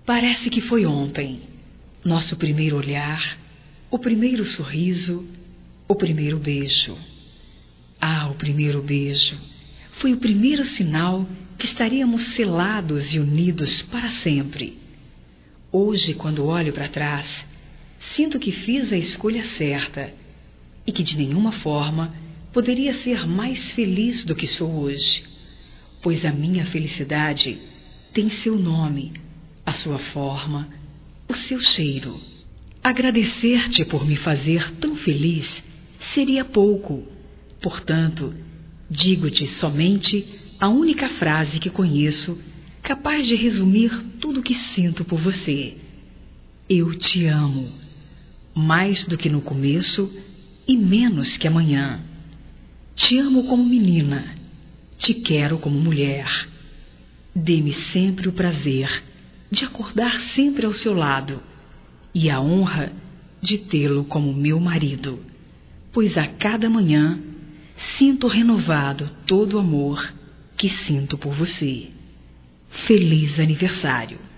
Parece que foi ontem, nosso primeiro olhar, o primeiro sorriso, o primeiro beijo. Ah, o primeiro beijo! Foi o primeiro sinal que estaríamos selados e unidos para sempre. Hoje, quando olho para trás, sinto que fiz a escolha certa e que de nenhuma forma poderia ser mais feliz do que sou hoje, pois a minha felicidade tem seu nome, a sua forma, o seu cheiro. Agradecer-te por me fazer tão feliz seria pouco, portanto, digo-te somente a única frase que conheço capaz de resumir tudo o que sinto por você. Eu te amo, mais do que no começo e menos que amanhã. Te amo como menina, te quero como mulher. Dê-me sempre o prazer de acordar sempre ao seu lado e a honra de tê-lo como meu marido, pois a cada manhã sinto renovado todo o amor que sinto por você. Feliz aniversário!